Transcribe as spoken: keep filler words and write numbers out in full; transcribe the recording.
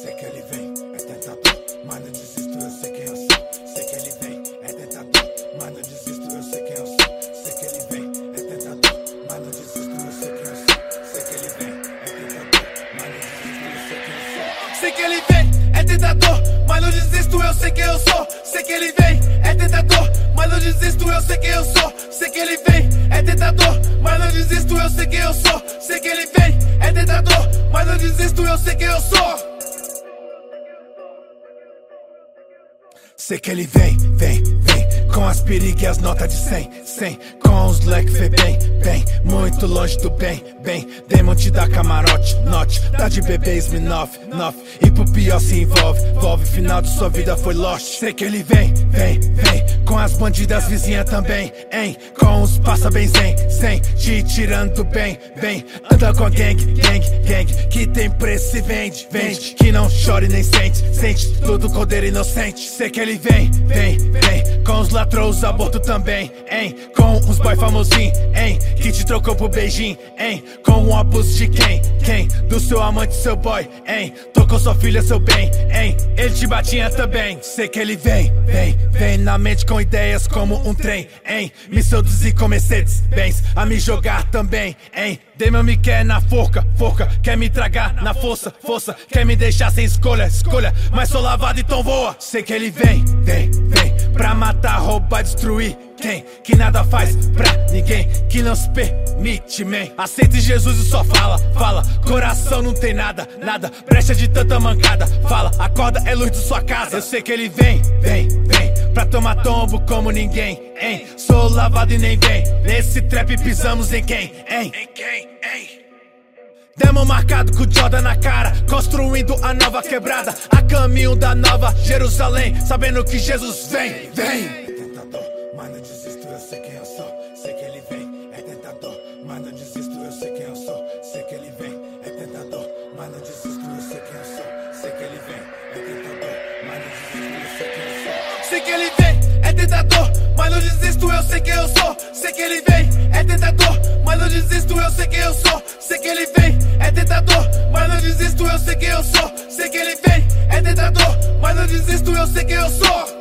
Sei que ele vem, é tentador, mas não desisto, eu sei quem eu sou. Sei que ele vem, é tentador, mas não desisto, eu sei quem eu sou. Sei que ele vem, é tentador, mas não desisto, eu sei quem eu sou. Sei que ele vem, é tentador, mas não desisto, eu sei quem eu sou. Sei que ele vem, é tentador, mas não desisto, eu sei quem eu sou. Sei que ele vem, é tentador, mas não desisto, eu sei quem eu sou. Sei que ele vem, é tentador, mas não desisto, eu sei quem eu sou. Sei que ele vem, é tentador, mas não desisto, eu sei quem eu sou. Sei que ele vem, vem, vem, com as perigas e as notas de cem, cem, com os leque fê bem, bem, muito longe do bem, bem, Demon te dá camarote, note, dá de bebê Sminoff, nove, e pro pior se envolve, envolve, final de sua vida foi lost. Sei que ele vem, vem, vem, com as bandidas vizinhas também, hein, com os passa bem zen, sem, te tirando do bem, bem, anda com a gang, gang, gang, que tem preço e vende, vende, que não chora e nem sente, sente, tudo cordeiro inocente. Sei que ele vem, vem, vem, com os ladrões aborto também, hein, com uns boy famosinho, hein, que te trocou por beijinho, hein, com um abuso de quem, quem, do seu amante, seu boy, hein, tocou sua filha, seu bem, hein, ele te batinha também. Sei que ele vem, vem, vem na mente com ideias como um trem, hein, me seduzir com Mercedes Benz, a me jogar também, hein, Demon me quer na forca, forca, quer me tragar na força, força, quer me deixar sem escolha, escolha, mas sou lavado então voa. Sei que ele vem, vem, vem, pra matar, roubar, destruir quem, que nada faz pra ninguém, que não se permite, man. Aceita Jesus e só fala, fala, coração não tem nada, nada, brecha de tanta mancada, fala, acorda é luz de sua casa. Eu sei que ele vem, vem, vem, pra tomar tombo como ninguém, hein, sou lavado e nem vem, nesse trap pisamos em quem, hein, em quem, hein. Demon marcado com Jordan na cara, construindo a nova quebrada, a caminho da nova Jerusalém, sabendo que Jesus vem, vem. É tentador, mas não desisto, eu sei quem eu sou. Sei que ele vem, é tentador, mas não desisto, eu sei quem eu sou. Sei que ele vem, é tentador, mas não desisto, eu sei quem eu sou. Sei que ele vem, é tentador, mas não desisto, eu sei quem eu sou. Sei que ele vem, é tentador, mas não desisto, eu sei quem eu sou. Sei que ele vem, é tentador, mas não desisto, eu sei quem eu sou. Sei que ele vem, é tentador, mas não desisto, eu sei quem eu sou. Sei que ele vem, é tentador, mas não desisto, eu sei quem eu sou.